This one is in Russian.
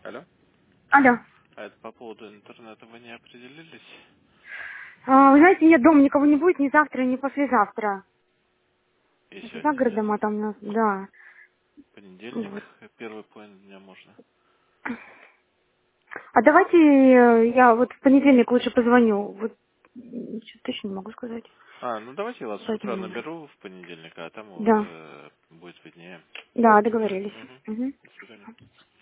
Алло. Алло. А это по поводу интернета вы не определились? Вы знаете, нет, дома никого не будет ни завтра, ни послезавтра. И Это за сегодня нет. городом, а там у нас, да. Понедельник, Вот. первый половина дня можно. А давайте я вот в понедельник лучше позвоню. Вот что точно не могу сказать. Ну давайте я вас По с этому утра номеру. наберу в понедельник, а там Да. уже будет виднее. Да, договорились. Угу. Угу. До свидания.